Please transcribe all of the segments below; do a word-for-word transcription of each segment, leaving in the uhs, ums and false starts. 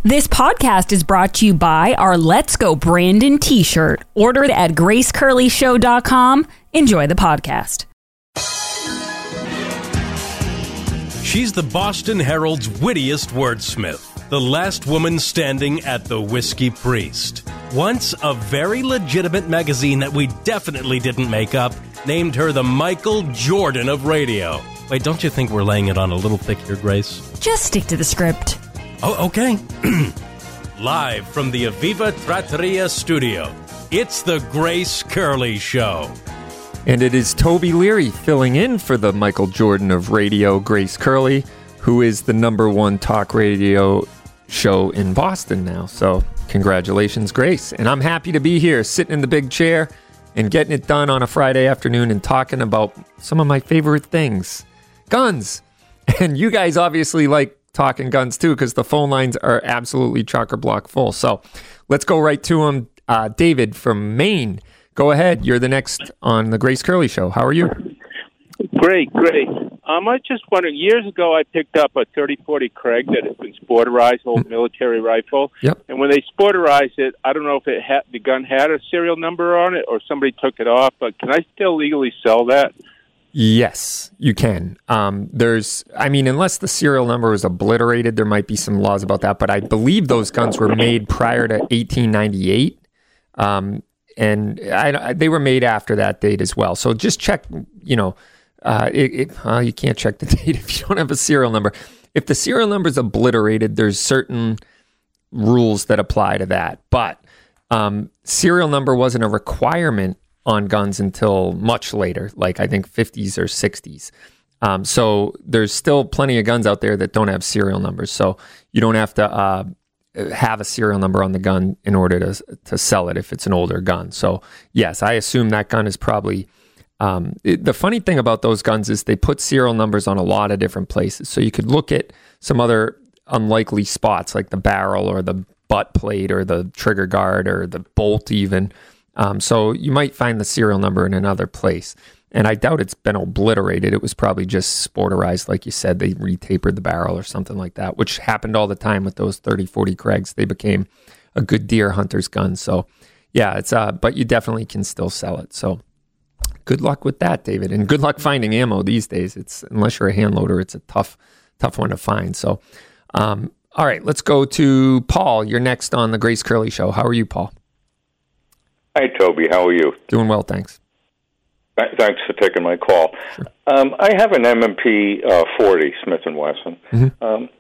This podcast is brought to you by our Let's Go Brandon t-shirt. Order it at grace curley show dot com. Enjoy the podcast. She's the Boston Herald's wittiest wordsmith, the last woman standing at the Whiskey Priest. Once, a very legitimate magazine that we definitely didn't make up named her the Michael Jordan of radio. Wait, don't you think we're laying it on a little thick here, Grace? Just stick to the script. Oh, okay. Live from the Aviva Trattoria studio, it's the Grace Curley Show. And it is Toby Leary filling in for the Michael Jordan of radio, Grace Curley, who is the number one talk radio show in Boston now. So congratulations, Grace. And I'm happy to be here, sitting in the big chair and getting it done on a Friday afternoon and talking about some of my favorite things. Guns. And you guys obviously like talking guns too, because the phone lines are absolutely chock-a-block full. So let's go right to him. Uh, David from Maine, go ahead. You're the next on the Grace Curley Show. How are you? Great, great. Um, I just wondered, years ago I picked up a thirty forty Craig that has been sporterized, old mm-hmm. military rifle. Yep. And when they sporterized it, I don't know if it had, the gun had a serial number on it or somebody took it off, but can I still legally sell that? Yes, you can. Um, there's, I mean, unless the serial number is obliterated, there might be some laws about that, but I believe those guns were made prior to eighteen ninety-eight, um, and I, they were made after that date as well. So just check, you know, uh, it, it, uh, you can't check the date if you don't have a serial number. If the serial number is obliterated, there's certain rules that apply to that, but um, serial number wasn't a requirement on guns until much later, like I think fifties or sixties. Um, so there's still plenty of guns out there that don't have serial numbers. So you don't have to uh, have a serial number on the gun in order to to sell it if it's an older gun. So yes, I assume that gun is probably... Um, it, the funny thing about those guns is they put serial numbers on a lot of different places. So you could look at some other unlikely spots like the barrel or the butt plate or the trigger guard or the bolt even. Um, so you might find the serial number in another place. And I doubt it's been obliterated. It was probably just sporterized, like you said. They retapered the barrel or something like that, which happened all the time with those thirty forty Craigs. They became a good deer hunter's gun. So yeah, it's uh, but you definitely can still sell it. So good luck with that, David. And good luck finding ammo these days. It's unless you're a hand loader, it's a tough, tough one to find. So um, all right, let's go to Paul. You're next on the Grace Curley Show. How are you, Paul? Hi, Toby. How are you? Doing well, thanks. Th- thanks for taking my call. Sure. Um, I have an M and P uh, forty Smith and Wesson. Mm-hmm. Um,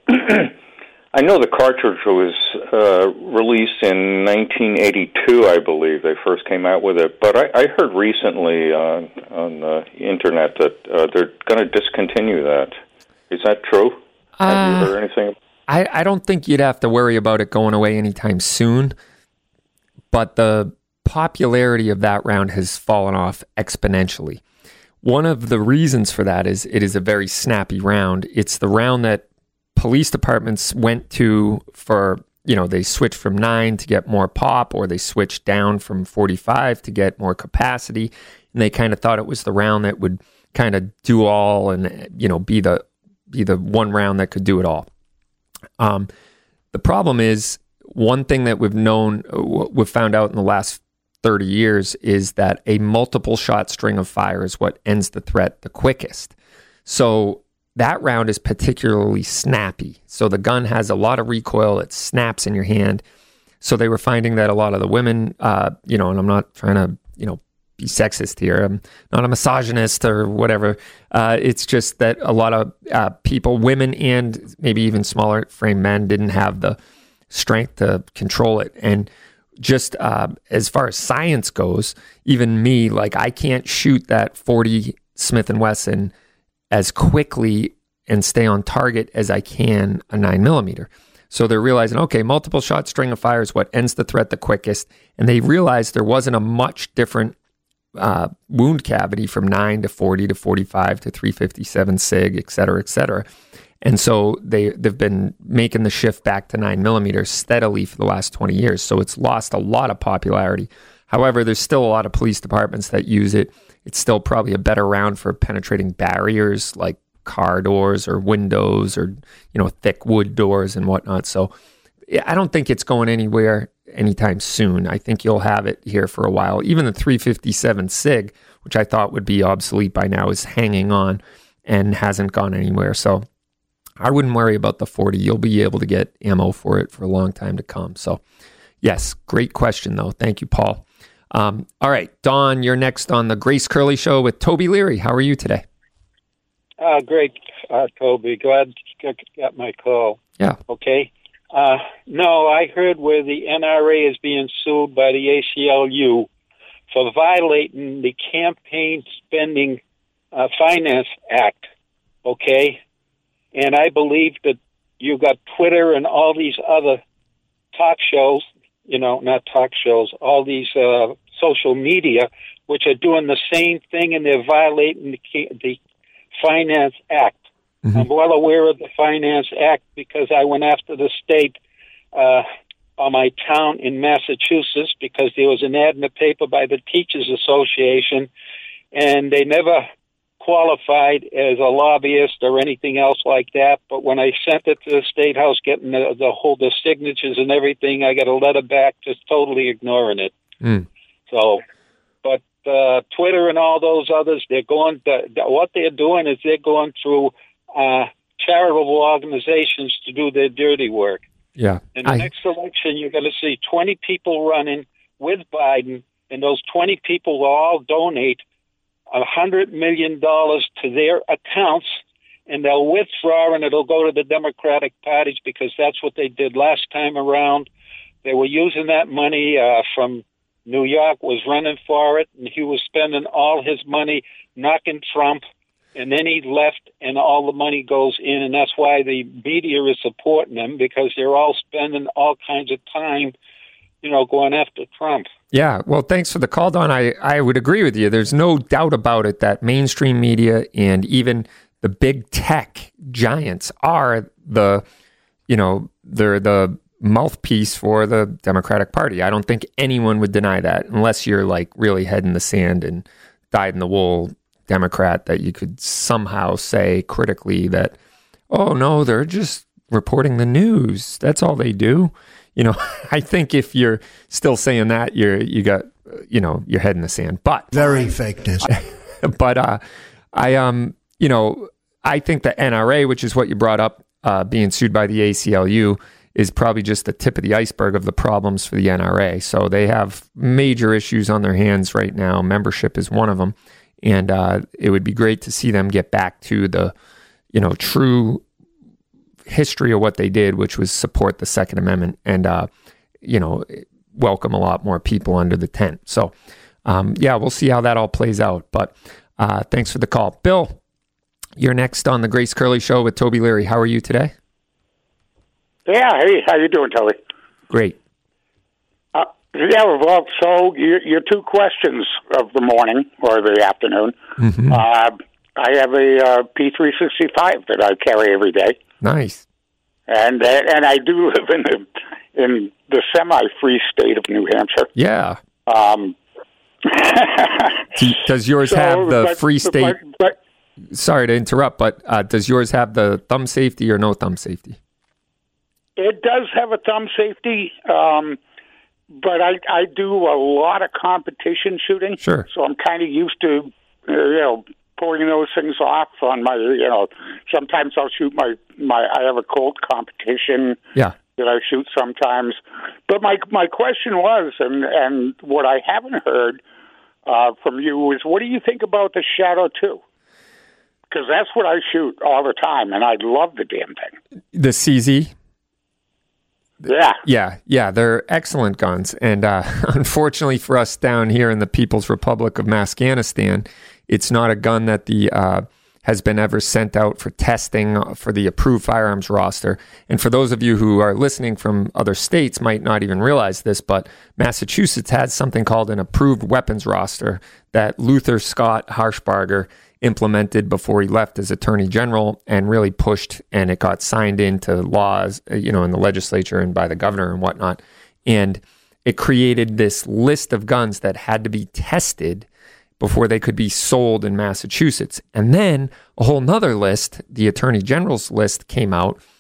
I know the cartridge was uh, released in nineteen eighty-two, I believe. They first came out with it. But I, I heard recently on, on the Internet that uh, they're going to discontinue that. Is that true? Uh, have you heard anything? I, I don't think you'd have to worry about it going away anytime soon. But the popularity of that round has fallen off exponentially. One of the reasons for that is it is a very snappy round. It's the round that police departments went to for, you know, they switched from nine to get more pop, or they switched down from forty-five to get more capacity. And they kind of thought it was the round that would kind of do all and, you know, be the be the one round that could do it all. Um, the problem is, one thing that we've known, we've found out in the last thirty years is that a multiple shot string of fire is what ends the threat the quickest. So that round is particularly snappy. So the gun has a lot of recoil. It snaps in your hand. So they were finding that a lot of the women, uh, you know, and I'm not trying to, you know, be sexist here. I'm not a misogynist or whatever. Uh, it's just that a lot of uh, people, women and maybe even smaller frame men, didn't have the strength to control it. And just uh, as far as science goes, even me, like I can't shoot that forty Smith and Wesson as quickly and stay on target as I can a nine millimeter. So they're realizing, okay, multiple shot string of fire is what ends the threat the quickest. And they realized there wasn't a much different uh, wound cavity from nine to forty to forty-five to three fifty-seven SIG, et cetera, et cetera. And so they, they've been making the shift back to nine millimeters steadily for the last twenty years. So it's lost a lot of popularity. However, there's still a lot of police departments that use it. It's still probably a better round for penetrating barriers like car doors or windows or, you know, thick wood doors and whatnot. So I don't think it's going anywhere anytime soon. I think you'll have it here for a while. Even the three fifty-seven SIG, which I thought would be obsolete by now, is hanging on and hasn't gone anywhere. So I wouldn't worry about the forty. You'll be able to get ammo for it for a long time to come. So yes, great question though. Thank you, Paul. Um, all right, Don, you're next on the Grace Curley Show with Toby Leary. How are you today? Uh, great, uh, Toby. Glad you got my call. Yeah. Okay. Uh, no, I heard where the N R A is being sued by the A C L U for violating the Campaign Spending uh, Finance Act. Okay. And I believe that you got Twitter and all these other talk shows, you know, not talk shows, all these uh, social media, which are doing the same thing, and they're violating the, the Finance Act. Mm-hmm. I'm well aware of the Finance Act because I went after the state uh, on my town in Massachusetts because there was an ad in the paper by the Teachers Association, and they never qualified as a lobbyist or anything else like that. But when I sent it to the State House, getting the, the whole the signatures and everything, I got a letter back just totally ignoring it. Mm. So, but uh, Twitter and all those others, they're going. To, what they're doing is they're going through uh, charitable organizations to do their dirty work. Yeah. In the I... next election, you're going to see twenty people running with Biden, and those twenty people will all donate a hundred million dollars to their accounts, and they'll withdraw, and it'll go to the Democratic parties because that's what they did last time around. They were using that money uh, from New York, was running for it, and he was spending all his money knocking Trump, and then he left, and all the money goes in, and that's why the media is supporting them, because they're all spending all kinds of time, you know, going after Trump. Yeah, well, thanks for the call, Don. I, I would agree with you. There's no doubt about it that mainstream media and even the big tech giants are the, you know, they're the mouthpiece for the Democratic Party. I don't think anyone would deny that unless you're like really head in the sand and dyed in the wool Democrat that you could somehow say critically that, oh, no, they're just reporting the news. That's all they do. You know, I think if you're still saying that, you're you got you know your head in the sand. But very fake news. But uh, I um you know I think the N R A, which is what you brought up, uh, being sued by the A C L U, is probably just the tip of the iceberg of the problems for the N R A. So they have major issues on their hands right now. Membership is one of them, and uh, it would be great to see them get back to the you know true history of what they did, which was support the Second Amendment and, uh, you know, welcome a lot more people under the tent. So, um, yeah, we'll see how that all plays out. But uh, thanks for the call. Bill, you're next on the Grace Curley Show with Toby Leary. How are you today? Yeah, hey, how you doing, Toby? Great. Uh, yeah, well, so your, your two questions of the morning or the afternoon. Mm-hmm. Uh, I have a uh, P three sixty-five that I carry every day. Nice. And uh, and I do live in the in the semi-free state of New Hampshire. Yeah. Um, does yours so, have the but, free state? But, but, sorry to interrupt, but uh, does yours have the thumb safety or no thumb safety? It does have a thumb safety, um, but I I do a lot of competition shooting. Sure. So I'm kind of used to uh, you know. pulling those things off on my, you know, sometimes I'll shoot my, my, I have a Colt competition yeah. that I shoot sometimes. But my my question was, and, and what I haven't heard uh, from you is, what do you think about the Shadow two? Because that's what I shoot all the time, and I love the damn thing. The C Z? Yeah. Yeah, yeah, they're excellent guns. And uh, unfortunately for us down here in the People's Republic of Afghanistan, it's not a gun that the uh, has been ever sent out for testing for the approved firearms roster. And for those of you who are listening from other states might not even realize this, but Massachusetts has something called an approved weapons roster that Luther Scott Harshbarger implemented before he left as Attorney General and really pushed, and it got signed into laws, you know, in the legislature and by the governor and whatnot. And it created this list of guns that had to be tested before they could be sold in Massachusetts. And then a whole nother list, the Attorney General's list, came out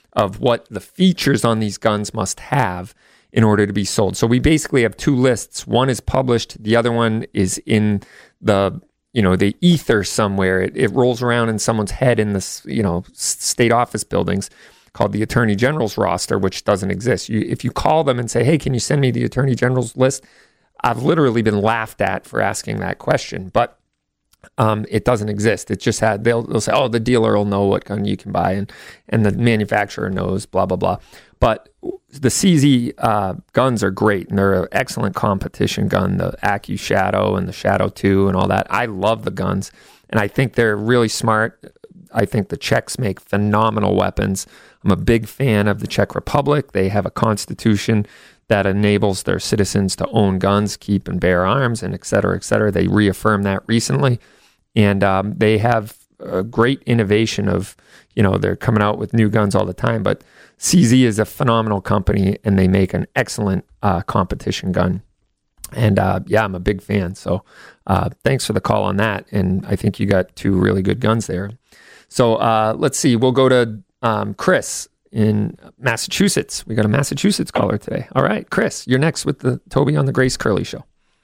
of what the features on these guns must have in order to be sold. So we basically have two lists. One is published, the other one is in the, you know, the ether somewhere. It, it rolls around in someone's head in this, you know, state office buildings, called the Attorney General's roster, which doesn't exist. You, if you call them and say, hey, can you send me the Attorney General's list? I've literally been laughed at for asking that question, but um, it doesn't exist. It just had, they'll, they'll say, oh, the dealer will know what gun you can buy, and, and the manufacturer knows, blah, blah, blah. But the C Z uh, guns are great, and they're an excellent competition gun, the Acu Shadow and the Shadow two and all that. I love the guns, and I think they're really smart. I think the Czechs make phenomenal weapons. I'm a big fan of the Czech Republic. They have a constitution that enables their citizens to own guns, keep and bear arms, and et cetera, et cetera. They reaffirmed that recently. And um, they have a great innovation of, you know, they're coming out with new guns all the time. But C Z is a phenomenal company, and they make an excellent uh, competition gun. And uh, yeah, I'm a big fan. So uh, thanks for the call on that. And I think you got two really good guns there. So uh, let's see. We'll go to um, Chris in Massachusetts. We got a Massachusetts caller today. All right, Chris, you're next with the Toby on the Grace Curley Show.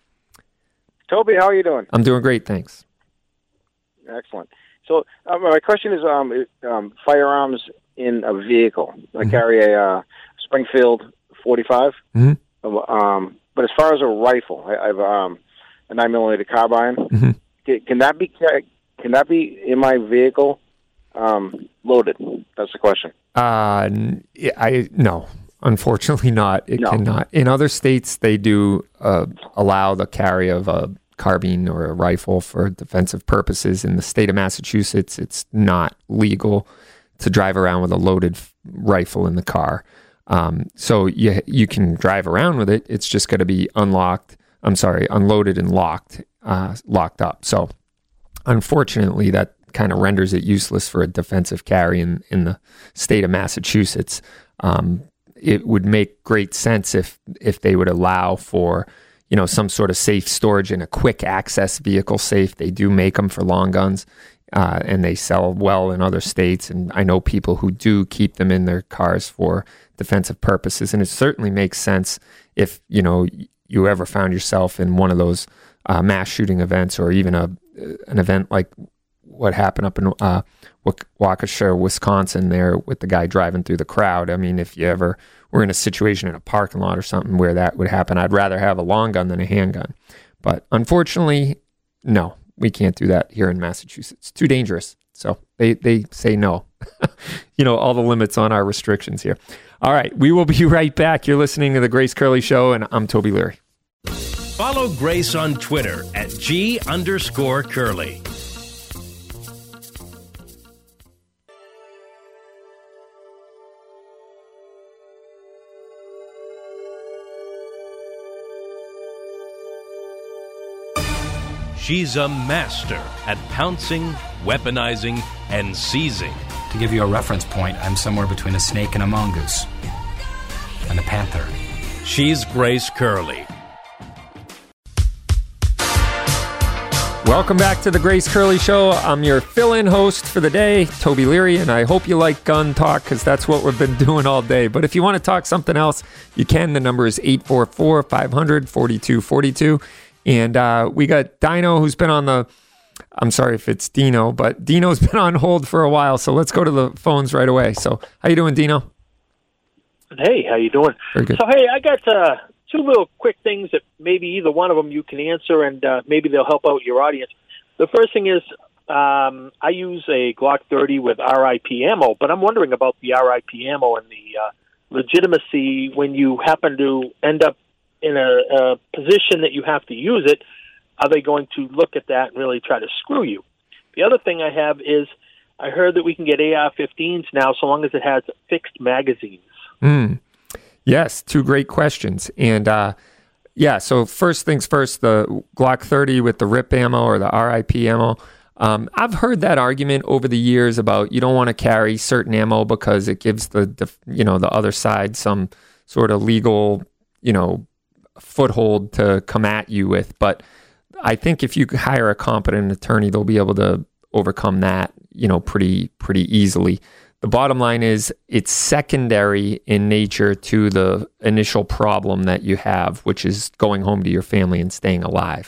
Toby, how are you doing? I'm doing great, thanks. Excellent. So uh, my question is um, um, firearms in a vehicle. I mm-hmm. carry a uh, Springfield forty-five. Mm-hmm. Um, but as far as a rifle, I, I have um, a nine millimeter carbine. Mm-hmm. Can, can that be can that be in my vehicle um, loaded? That's the question. Uh, I no, unfortunately not. It no. cannot. In other states, they do uh, allow the carry of a carbine or a rifle for defensive purposes. In the state of Massachusetts, it's not legal to drive around with a loaded f- rifle in the car. Um, so you you can drive around with it. It's just going to be unlocked. I'm sorry, unloaded and locked, uh, locked up. So unfortunately, that kind of renders it useless for a defensive carry in, in the state of Massachusetts. Um, it would make great sense if if they would allow for, you know, some sort of safe storage in a quick access vehicle safe. They do make them for long guns, uh, and they sell well in other states. And I know people who do keep them in their cars for defensive purposes. And it certainly makes sense if, you know, you ever found yourself in one of those uh, mass shooting events, or even a an event like what happened up in uh, Waukesha, Wisconsin, there with the guy driving through the crowd. I mean, if you ever were in a situation in a parking lot or something where that would happen, I'd rather have a long gun than a handgun. But unfortunately, no, we can't do that here in Massachusetts. It's too dangerous. So they, they say no. You know, all the limits on our restrictions here. All right, we will be right back. You're listening to The Grace Curley Show, and I'm Toby Leary. Follow Grace on Twitter at G underscore Curley. She's a master at pouncing, weaponizing, and seizing. To give you a reference point, I'm somewhere between a snake and a mongoose. And a panther. She's Grace Curley. Welcome back to the Grace Curley Show. I'm your fill-in host for the day, Toby Leary, and I hope you like gun talk, because that's what we've been doing all day. But if you want to talk something else, you can. The number is eight four four, five hundred, forty-two forty-two. And uh, we got Dino, who's been on the, I'm sorry if it's Dino, but Dino's been on hold for a while. So let's go to the phones right away. So how you doing, Dino? Hey, how you doing? Very good. So, hey, I got uh, two little quick things that maybe either one of them you can answer, and uh, maybe they'll help out your audience. The first thing is um, I use a Glock thirty with R I P ammo, but I'm wondering about the R I P ammo and the uh, legitimacy when you happen to end up in a, a position that you have to use it. Are they going to look at that and really try to screw you? The other thing I have is I heard that we can get A R fifteens now so long as it has fixed magazines. Mm. Yes, two great questions. And uh, yeah, so first things first, the Glock thirty with the R I P ammo or the R I P ammo. Um, I've heard that argument over the years about you don't want to carry certain ammo because it gives the, the you know the other side some sort of legal you know foothold to come at you with. But I think if you hire a competent attorney, they'll be able to overcome that, you know, pretty pretty easily. the bottom line is it's secondary in nature to the initial problem that you have, which is going home to your family and staying alive.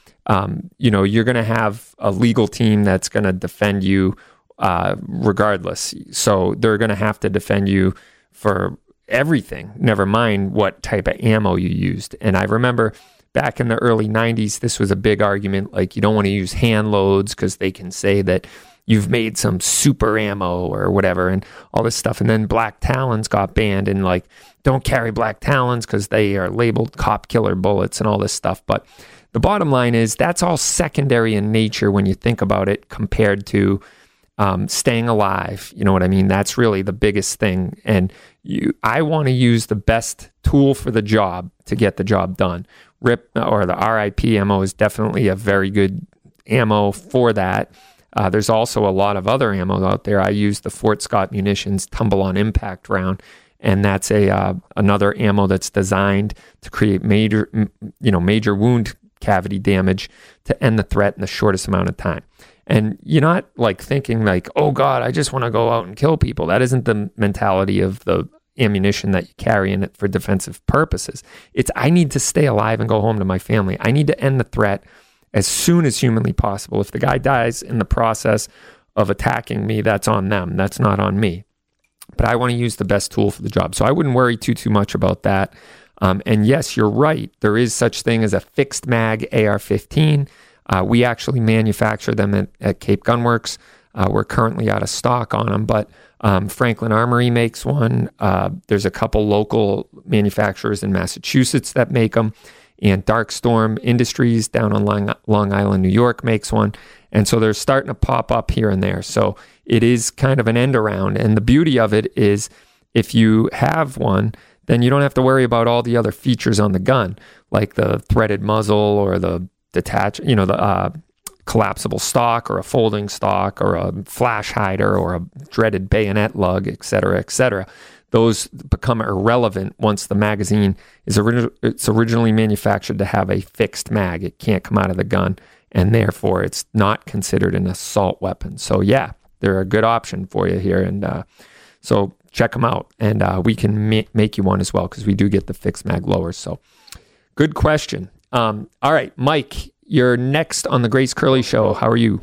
Um, you know, you're going to have a legal team that's going to defend you uh, regardless. So they're going to have to defend you for everything, never mind what type of ammo you used. And I remember back in the early nineties, this was a big argument, like you don't want to use hand loads because they can say that you've made some super ammo or whatever and all this stuff. And then Black Talons got banned and like, don't carry Black Talons because they are labeled cop killer bullets and all this stuff. But the bottom line is that's all secondary in nature when you think about it compared to um, staying alive. You know what I mean? That's really the biggest thing. And you, I want to use the best tool for the job to get the job done. R I P or the R I P ammo is definitely a very good ammo for that. Uh, there's also a lot of other ammo out there. I use the Fort Scott Munitions Tumble on Impact round, and that's a uh, another ammo that's designed to create major, you know, major wound cavity damage to end the threat in the shortest amount of time. And you're not like thinking like, oh God, I just want to go out and kill people. That isn't the mentality of the ammunition that you carry in it for defensive purposes. It's I need to stay alive and go home to my family. I need to end the threat as soon as humanly possible. If the guy dies in the process of attacking me, that's on them. That's not on me. But I want to use the best tool for the job. So I wouldn't worry too, too much about that. Um, and yes, you're right. There is such thing as a fixed mag A R fifteen. Uh, we actually manufacture them at, at Cape Gunworks. Uh, we're currently out of stock on them, but um, Franklin Armory makes one. Uh, there's a couple local manufacturers in Massachusetts that make them. And Darkstorm Industries down on Long, Long Island, New York makes one. And so they're starting to pop up here and there. So it is kind of an end around. And the beauty of it is if you have one, then you don't have to worry about all the other features on the gun, like the threaded muzzle or the detach, you know, the uh, collapsible stock or a folding stock or a flash hider or a dreaded bayonet lug, et cetera, et cetera. Those become irrelevant once the magazine is ori- it's originally manufactured to have a fixed mag. It can't come out of the gun, and therefore it's not considered an assault weapon. So yeah, they're a good option for you here, and uh, so check them out, and uh, we can ma- make you one as well because we do get the fixed mag lowers. So good question. Um, all right, Mike, you're next on the Grace Curley Show. How are you?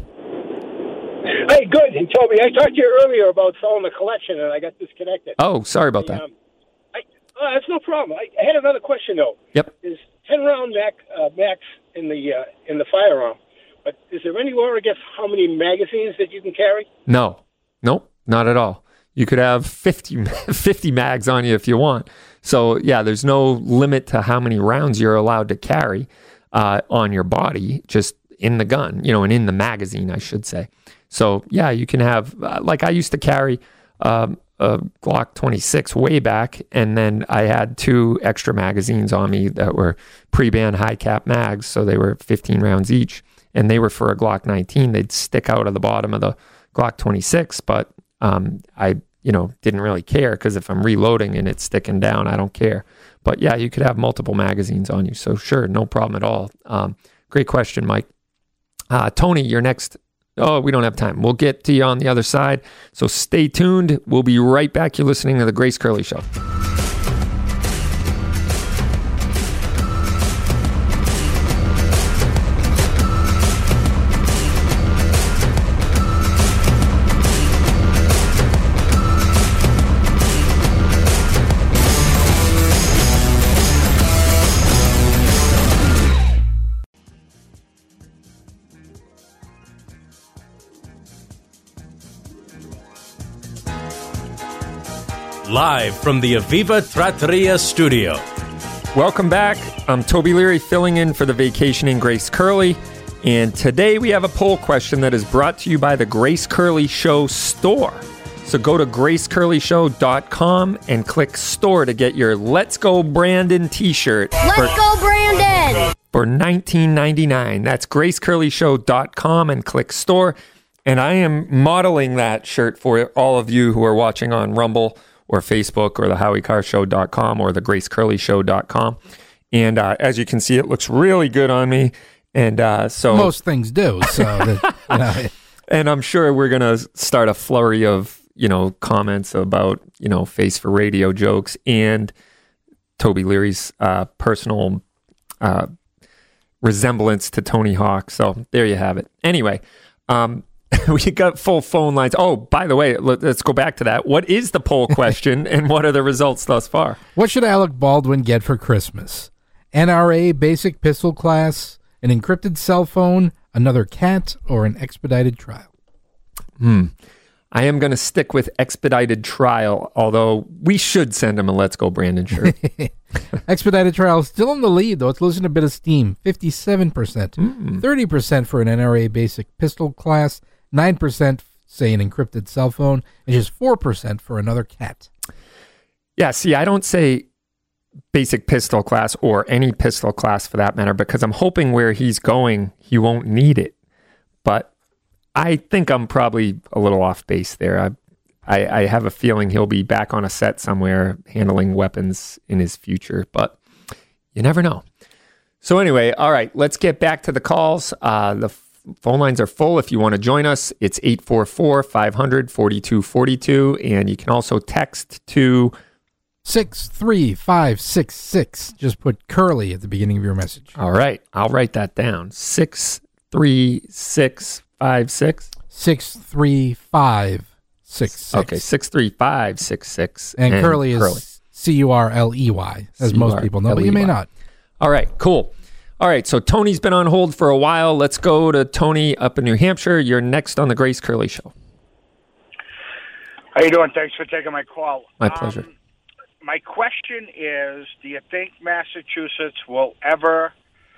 Hey, good. And Toby, I talked to you earlier about selling the collection, and I got disconnected. Oh, sorry about the, that. Um, I, uh, that's no problem. I, I had another question though. Yep. There's ten round mac uh, max in the uh, in the firearm, but is there any law, I guess, how many magazines that you can carry? No, nope, not at all. You could have fifty, fifty mags on you if you want. So yeah, there's no limit to how many rounds you're allowed to carry uh, on your body, just in the gun, you know, and in the magazine, I should say. So yeah, you can have, uh, like I used to carry um, a Glock twenty-six way back, and then I had two extra magazines on me that were pre-band high cap mags, so they were fifteen rounds each, and they were for a Glock nineteen. They'd stick out of the bottom of the Glock twenty-six, but um, I, you know, didn't really care because if I'm reloading and it's sticking down, I don't care. But yeah, you could have multiple magazines on you, so sure, no problem at all. Um, great question, Mike. Uh, Tony, you're next. Oh, we don't have time. We'll get to you on the other side. So stay tuned. We'll be right back. You're listening to The Grace Curley Show. Live from the Aviva Trattoria studio. Welcome back. I'm Toby Leary filling in for the vacationing Grace Curley. And today we have a poll question that is brought to you by the Grace Curley Show store. So go to grace curley show dot com and click store to get your Let's Go Brandon t-shirt. Let's for, go Brandon! For nineteen ninety-nine dollars. That's grace curley show dot com and click store. And I am modeling that shirt for all of you who are watching on Rumble or Facebook or the howie carr show dot com or the grace curley show dot com. And uh, as you can see, it looks really good on me. And uh, so most things do. So, that, you know. And I'm sure we're going to start a flurry of you know, comments about, you know, face for radio jokes and Toby Leary's uh, personal uh, resemblance to Tony Hawk. So there you have it. Anyway, um, we got full phone lines. Oh, by the way, let, let's go back to that. What is the poll question and what are the results thus far? What should Alec Baldwin get for Christmas? N R A basic pistol class, an encrypted cell phone, another cat, or an expedited trial? Hmm. I am going to stick with expedited trial, although we should send him a Let's Go Brandon shirt. Expedited trial still in the lead, though. It's losing a bit of steam. fifty-seven percent. Mm. thirty percent for an N R A basic pistol class. nine percent say an encrypted cell phone. And just four percent for another cat. Yeah, see, I don't say basic pistol class or any pistol class for that matter because I'm hoping where he's going, he won't need it. But I think I'm probably a little off base there. I, I, I have a feeling he'll be back on a set somewhere handling weapons in his future, but you never know. So anyway, all right, let's get back to the calls. Uh, the f- phone lines are full. If you want to join us, it's eight four four, five hundred, forty-two forty-two, and you can also text to six three five six six. Just put Curly at the beginning of your message. All right, I'll write that down. six three six Five six six three five six six. Okay, six three five six six. And, and Curly is Curly. C U R L E Y, as most people know, but you may not. All right, cool. All right, so Tony's been on hold for a while. Let's go to Tony up in New Hampshire. You're next on the Grace Curley Show. How you doing? Thanks for taking my call. My pleasure. Um, my question is, do you think Massachusetts will ever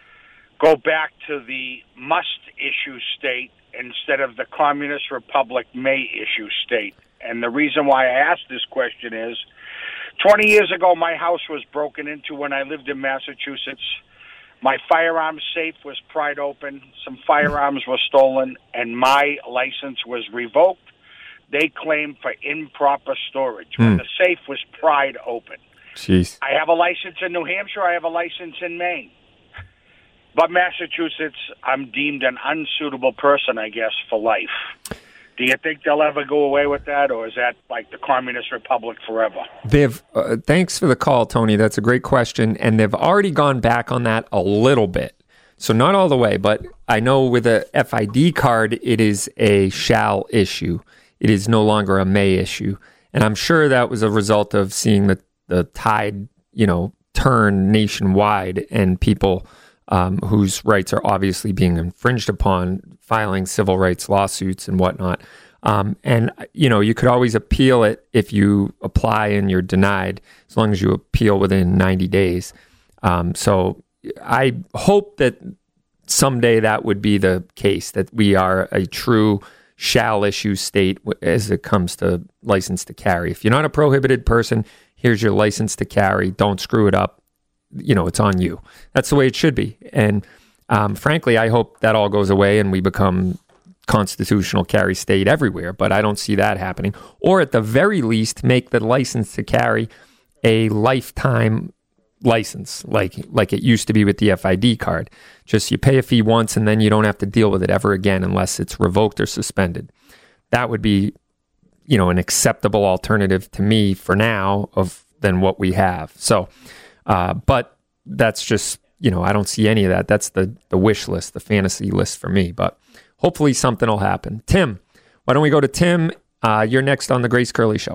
go back to the must-issue state instead of the Communist Republic may-issue state? And the reason why I asked this question is, twenty years ago, my house was broken into when I lived in Massachusetts. My firearms safe was pried open. Some firearms were stolen, and my license was revoked. They claimed for improper storage when Hmm. the safe was pried open. Jeez. I have a license in New Hampshire. I have a license in Maine. But Massachusetts, I'm deemed an unsuitable person, I guess, for life. Do you think they'll ever go away with that, or is that like the Communist Republic forever? They've. Uh, thanks for the call, Tony. That's a great question, and they've already gone back on that a little bit. So not all the way, but I know with a F I D card, it is a shall issue. It is no longer a may issue, and I'm sure that was a result of seeing the the tide, you know, turn nationwide, and people Um, whose rights are obviously being infringed upon, filing civil rights lawsuits and whatnot. Um, and, you know, you could always appeal it if you apply and you're denied, as long as you appeal within ninety days. Um, so I hope that someday that would be the case, that we are a true shall issue state as it comes to license to carry. If you're not a prohibited person, here's your license to carry. Don't screw it up. You know, it's on you. That's the way it should be. And um, frankly, I hope that all goes away and we become constitutional carry state everywhere, but I don't see that happening. Or at the very least, make the license to carry a lifetime license, like like it used to be with the F I D card. Just you pay a fee once and then you don't have to deal with it ever again unless it's revoked or suspended. That would be, you know, an acceptable alternative to me for now of than what we have. So Uh, but that's just, you know, I don't see any of that. That's the, the wish list, the fantasy list for me. But hopefully something will happen. Tim, why don't we go to Tim? Uh, you're next on the Grace Curley Show.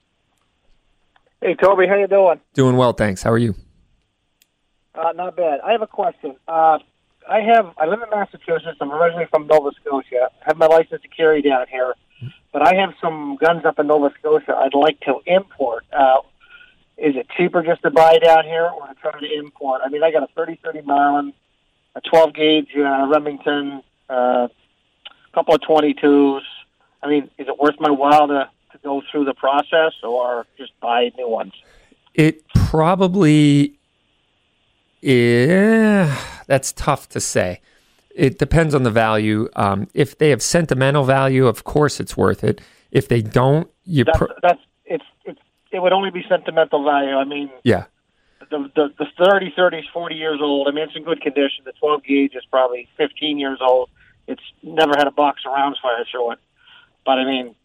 Hey, Toby, how you doing? Doing well, thanks. How are you? Uh, not bad. I have a question. Uh, I have. I live in Massachusetts. I'm originally from Nova Scotia. I have my license to carry down here, but I have some guns up in Nova Scotia I'd like to import. Uh, Is it cheaper just to buy down here or to try to import? I mean, I got a thirty thirty Marlin, a twelve gauge uh, Remington, uh, a couple of twenty-twos. I mean, is it worth my while to, to go through the process or just buy new ones? It probably is. That's tough to say. It depends on the value. Um, if they have sentimental value, of course it's worth it. If they don't, you... That's, Pro- that's it's it's it would only be sentimental value. I mean, yeah. The, the the thirty thirty is forty years old. I mean, it's in good condition. The twelve gauge is probably fifteen years old. It's never had a box of rounds fired through it. But I mean,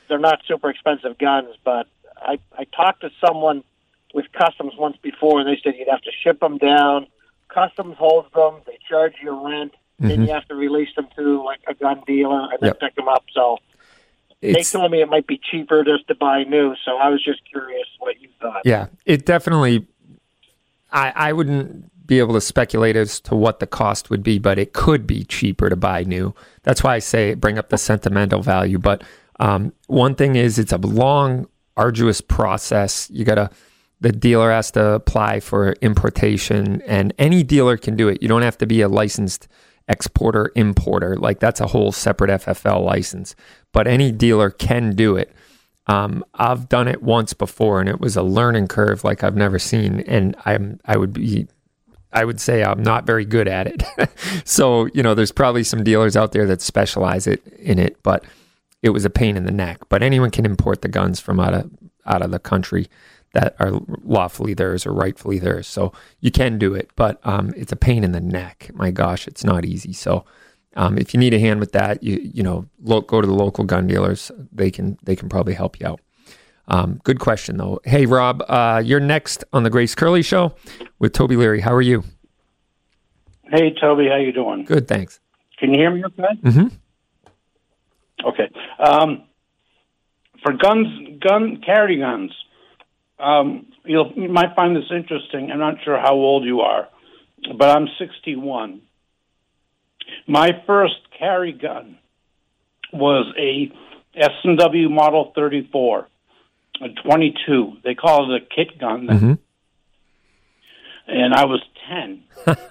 they're not super expensive guns, but I I talked to someone with customs once before, and they said you'd have to ship them down. Customs holds them. They charge you rent. Mm-hmm. Then you have to release them to like a gun dealer and then yep. pick them up. So it's, they told me it might be cheaper just to buy new. So I was just curious what you thought. Yeah, it definitely. I I wouldn't be able to speculate as to what the cost would be, but it could be cheaper to buy new. That's why I say bring up the sentimental value. But um, one thing is, it's a long, arduous process. You gotta. The dealer has to apply for importation, and any dealer can do it. You don't have to be a licensed exporter, importer. Like, that's a whole separate F F L license. But any dealer can do it. Um, I've done it once before, and it was a learning curve like I've never seen. And I'm, I would be, I would say I'm not very good at it. So, you know, there's probably some dealers out there that specialize it in it, but it was a pain in the neck. But anyone can import the guns from out of out of the country that are lawfully theirs or rightfully theirs. So you can do it, but um, it's a pain in the neck. My gosh, it's not easy. So um, if you need a hand with that, you you know, lo- go to the local gun dealers. They can they can probably help you out. Um, good question, though. Hey, Rob, uh, you're next on the Grace Curley Show with Toby Leary. How are you? Hey, Toby, how you doing? Good, thanks. Can you hear me okay? Mm-hmm. Okay. Um, for guns, gun carry guns, Um, you'll, you might find this interesting. I'm not sure how old you are, but I'm sixty-one. My first carry gun was a S and W Model thirty-four, a twenty-two. They call it a kit gun then. Mm-hmm. And I was ten.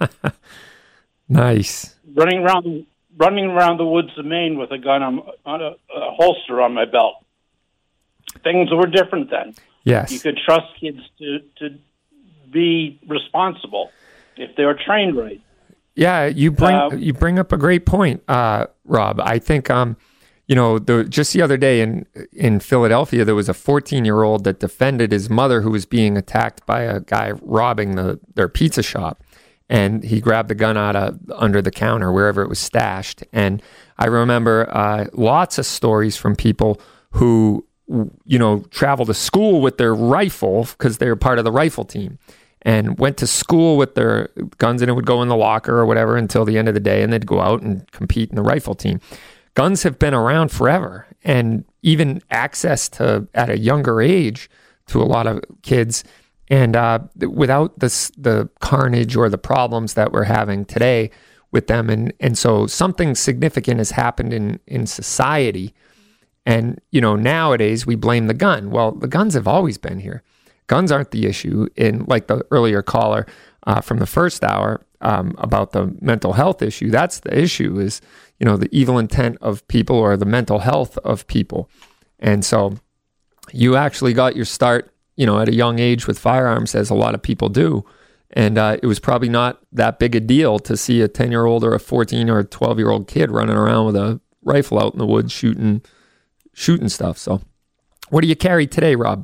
Nice. Running around, running around the woods of Maine with a gun on, on a, a holster on my belt. Things were different then. Yes. You could trust kids to, to be responsible if they were trained right. Yeah, you bring uh, you bring up a great point, uh, Rob. I think um, you know, the, just the other day in in Philadelphia, there was a fourteen-year-old that defended his mother who was being attacked by a guy robbing the their pizza shop, and he grabbed the gun out of under the counter wherever it was stashed. And I remember uh, lots of stories from people who, you know, travel to school with their rifle because they were part of the rifle team and went to school with their guns, and it would go in the locker or whatever until the end of the day, and they'd go out and compete in the rifle team. Guns have been around forever, and even access to at a younger age to a lot of kids. And uh, without this, the carnage or the problems that we're having today with them. And, and so something significant has happened in, in society. And, you know, nowadays we blame the gun. Well, the guns have always been here. Guns aren't the issue. In like the earlier caller uh, from the first hour um, about the mental health issue, that's the issue is, you know, the evil intent of people or the mental health of people. And so you actually got your start, you know, at a young age with firearms, as a lot of people do. And uh, it was probably not that big a deal to see a ten-year-old or a fourteen or a twelve-year-old kid running around with a rifle out in the woods shooting shooting stuff. So what do you carry today, Rob?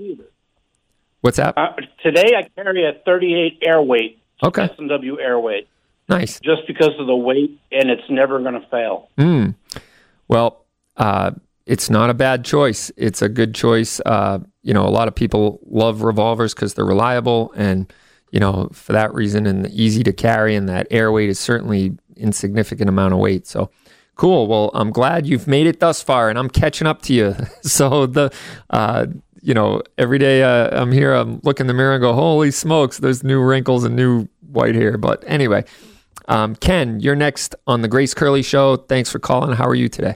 What's that? Uh, today I carry a thirty-eight Airweight. Okay. S and W Airweight. Nice. Just because of the weight, and it's never going to fail. Mm. Well, uh, it's not a bad choice. It's a good choice. Uh, you know, a lot of people love revolvers because they're reliable, and, you know, for that reason, and easy to carry, and that air weight is certainly insignificant amount of weight. So cool. Well, I'm glad you've made it thus far, and I'm catching up to you. So the, uh, you know, every day uh, I'm here, I'm looking in the mirror and go, holy smokes, there's new wrinkles and new white hair. But anyway, um, Ken, you're next on the Grace Curley Show. Thanks for calling. How are you today?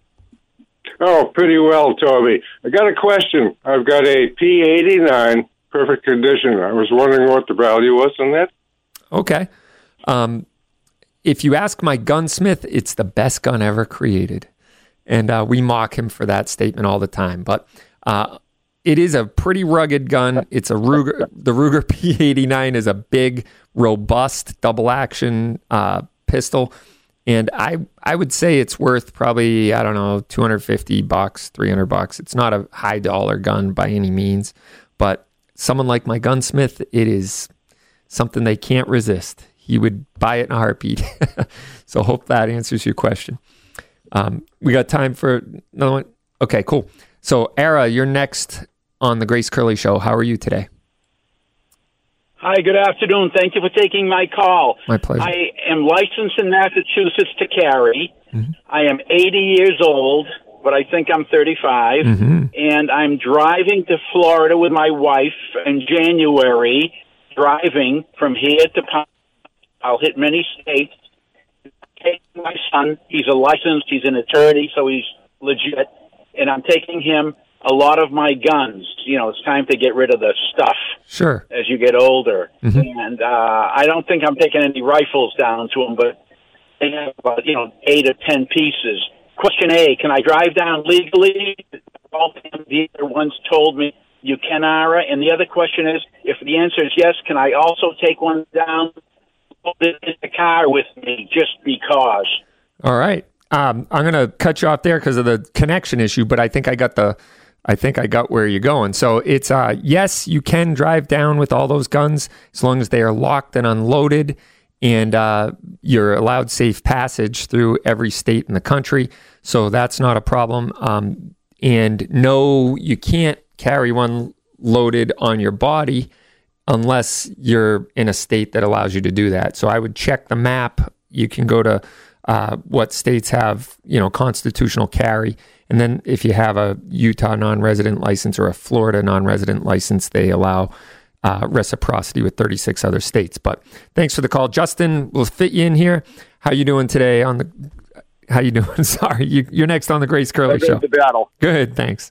Oh, pretty well, Toby. I got a question. I've got a P eighty-nine, perfect condition. I was wondering what the value was on that. Okay. Um, if you ask my gunsmith, it's the best gun ever created. And uh, we mock him for that statement all the time. But uh, it is a pretty rugged gun. It's a Ruger. The Ruger P eighty-nine is a big, robust, double-action uh, pistol. And I I would say it's worth probably, I don't know, two hundred fifty bucks, three hundred bucks. It's not a high dollar gun by any means, but someone like my gunsmith, it is something they can't resist. He would buy it in a heartbeat. So hope that answers your question. Um, we got time for another one. Okay, cool. So, Ara, you're next on the Grace Curley Show. How are you today? Hi, good afternoon. Thank you for taking my call. My pleasure. I am licensed in Massachusetts to carry. Mm-hmm. I am eighty years old, but I think I'm thirty-five. Mm-hmm. And I'm driving to Florida with my wife in January, driving from here to Palm. I'll hit many states. Taking my son, he's a licensed, he's an attorney, so he's legit. And I'm taking him a lot of my guns. You know, it's time to get rid of the stuff. Sure. As you get older. Mm-hmm. And uh, I don't think I'm taking any rifles down to them, but they have about, you know, eight or ten pieces. Question A, can I drive down legally? All the other ones told me you can, Ara. And the other question is, if the answer is yes, can I also take one down in the car with me just because? All right. Um, I'm going to cut you off there because of the connection issue, but I think I got the, I think I got where you're going. So it's, uh, yes, you can drive down with all those guns as long as they are locked and unloaded, and uh, you're allowed safe passage through every state in the country. So that's not a problem. Um, and no, you can't carry one loaded on your body unless you're in a state that allows you to do that. So I would check the map. You can go to Uh, what states have, you know, constitutional carry. And then if you have a Utah non-resident license or a Florida non-resident license, they allow uh, reciprocity with thirty-six other states. But thanks for the call. Justin, we'll fit you in here. How you doing today on the, how you doing? Sorry, you, you're next on the Grace Curley Show. The battle. Good, thanks.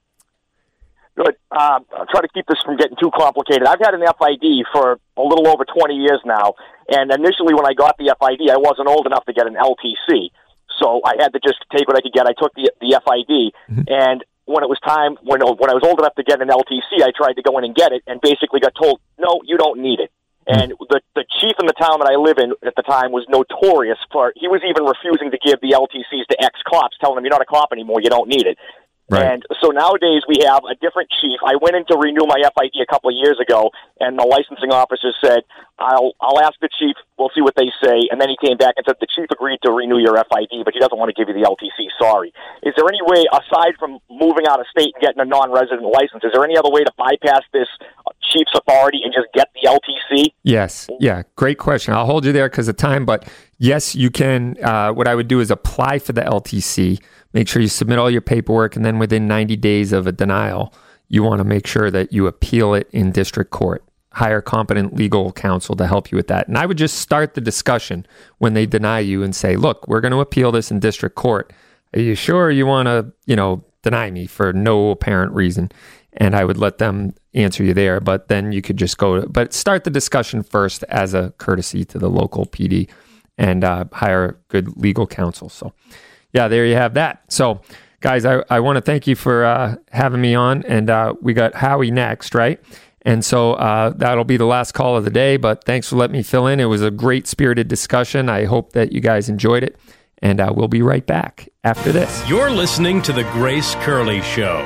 Good. Um, I'll try to keep this from getting too complicated. I've had an F I D for a little over twenty years now, and initially when I got the F I D, I wasn't old enough to get an L T C, so I had to just take what I could get. I took the the F I D, mm-hmm. and when it was time, when when I was old enough to get an L T C, I tried to go in and get it, and basically got told, no, you don't need it. And the the chief in the town that I live in at the time was notorious for, he was even refusing to give the L T Cs to ex-cops, telling them, you're not a cop anymore, you don't need it. Right. And so nowadays we have a different chief. I went in to renew my F I D a couple of years ago, and the licensing officer said, I'll I'll ask the chief, we'll see what they say. And then he came back and said, the chief agreed to renew your F I D, but he doesn't want to give you the L T C, sorry. Is there any way, aside from moving out of state and getting a non-resident license, is there any other way to bypass this chief's authority and just get the L T C? Yes. Yeah, great question. I'll hold you there because of time, but yes, you can. Uh, what I would do is apply for the L T C. Make sure you submit all your paperwork, and then within ninety days of a denial, you want to make sure that you appeal it in district court. Hire competent legal counsel to help you with that. And I would just start the discussion when they deny you and say, look, we're going to appeal this in district court. Are you sure you want to, you know, deny me for no apparent reason? And I would let them answer you there, but then you could just go to, but start the discussion first as a courtesy to the local P D and uh, hire good legal counsel. So yeah, there you have that. So guys, I, I want to thank you for uh, having me on, and uh, we got Howie next, right? And so uh, that'll be the last call of the day, but thanks for letting me fill in. It was a great spirited discussion. I hope that you guys enjoyed it, and uh, we'll be right back after this. You're listening to The Grace Curley Show.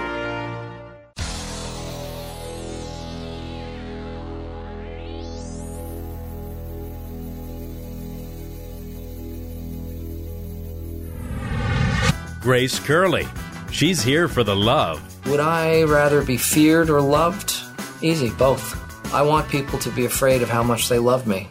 Grace Curley. She's here for the love. Would I rather be feared or loved? Easy, both. I want people to be afraid of how much they love me.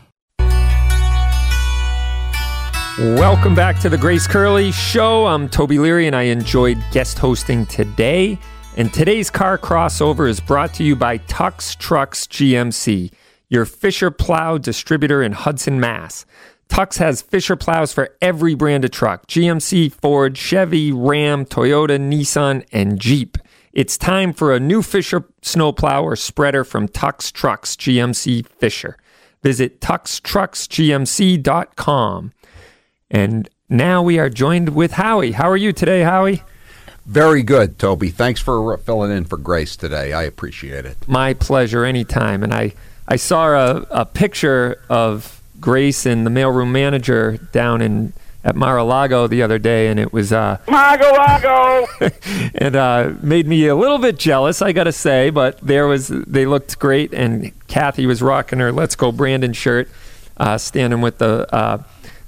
Welcome back to the Grace Curley Show. I'm Toby Leary, and I enjoyed guest hosting today. And today's car crossover is brought to you by Tux Trucks G M C, your Fisher Plow distributor in Hudson, Mass. Tux has Fisher plows for every brand of truck: G M C, Ford, Chevy, Ram, Toyota, Nissan, and Jeep. It's time for a new Fisher snowplow or spreader from Tux Trucks G M C Fisher. Visit tux trucks g m c dot com. And now we are joined with Howie. How are you today, Howie? Very good, Toby. Thanks for filling in for Grace today. I appreciate it. My pleasure, anytime. And I, I saw a, a picture of Grace and the mailroom manager down in at Mar-a-Lago the other day, and it was uh Mar-a-Lago and uh made me a little bit jealous, I gotta say, but there was they looked great, and Kathy was rocking her Let's Go Brandon shirt, uh standing with the uh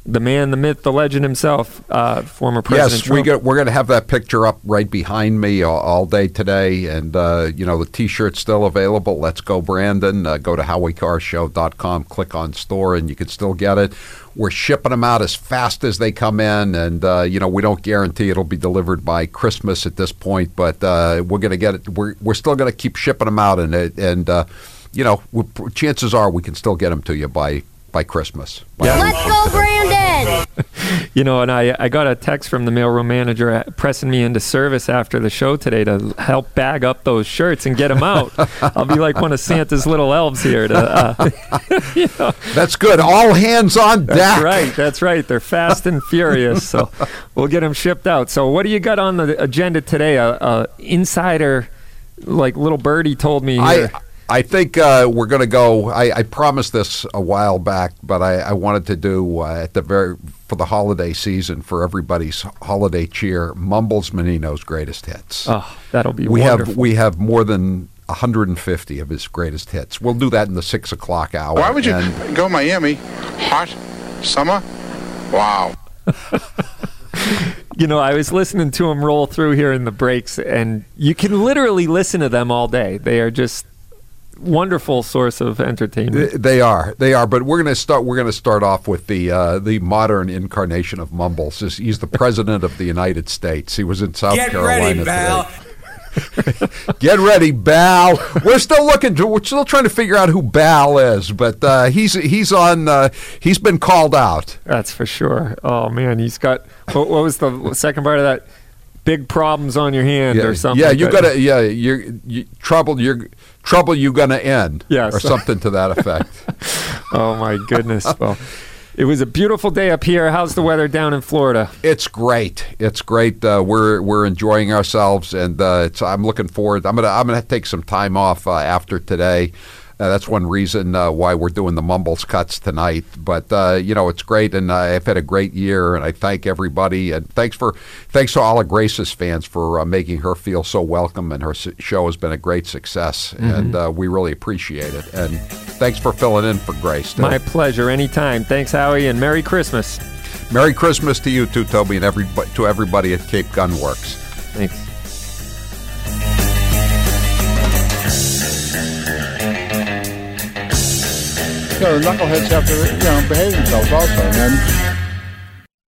the man, the myth, the legend himself, uh, former President Yes, Trump. we get, we're going to have that picture up right behind me all, all day today. And, uh, you know, the T-shirt's still available. Let's go, Brandon. Uh, go to howie car show dot com, click on store, and you can still get it. We're shipping them out as fast as they come in. And, uh, you know, we don't guarantee it'll be delivered by Christmas at this point. But uh, we're going to get it. We're, we're still going to keep shipping them out. And, and uh, you know, chances are we can still get them to you by by Christmas. Yeah. Let's go, Brandon! You know, and I, I got a text from the mailroom manager pressing me into service after the show today to help bag up those shirts and get them out. I'll be like one of Santa's little elves here. To, uh, you know. That's good. All hands on deck. That's right. That's right. They're fast and furious. So we'll get them shipped out. So what do you got on the agenda today? A, a insider, like little birdie told me here. I, I think uh, we're going to go. I, I promised this a while back, but I, I wanted to do uh, at the very for the holiday season for everybody's holiday cheer. Mumbles Menino's greatest hits. Oh, that'll be we wonderful. have we have more than one hundred fifty of his greatest hits. We'll do that in the six o'clock hour. Why would you and, go Miami? Hot summer? Wow. You know, I was listening to him roll through here in the breaks, and you can literally listen to them all day. They are just wonderful source of entertainment. They are, they are. But we're going to start. We're going to start off with the uh, the modern incarnation of Mumbles. He's the president of the United States. He was in South Get Carolina ready, Val. today. Get ready, Bal. We're still looking. To, we're still trying to figure out who Bal is, but uh, he's he's on. Uh, he's been called out. That's for sure. Oh man, he's got. What, what was the second part of that? Big problems on your hand yeah, or something. Yeah, like you that. gotta. Yeah, you're you, trouble. You're trouble. You gonna end. Yes. or something to that effect. Oh my goodness. Well, it was a beautiful day up here. How's the weather down in Florida? It's great. It's great. Uh, we're we're enjoying ourselves, and uh, it's, I'm looking forward. I'm gonna I'm gonna take some time off uh, after today. Uh, that's one reason uh, why we're doing the Mumbles cuts tonight. But uh, you know, it's great, and uh, I've had a great year, and I thank everybody, and thanks for thanks to all of Grace's fans for uh, making her feel so welcome, and her show has been a great success, mm-hmm. and uh, we really appreciate it. And thanks for filling in for Grace. Too. My pleasure, anytime. Thanks, Howie, and Merry Christmas. Merry Christmas to you too, Toby, and every to everybody at Cape Gunworks. Thanks. You know, the knuckleheads have to, you know, behave themselves also, and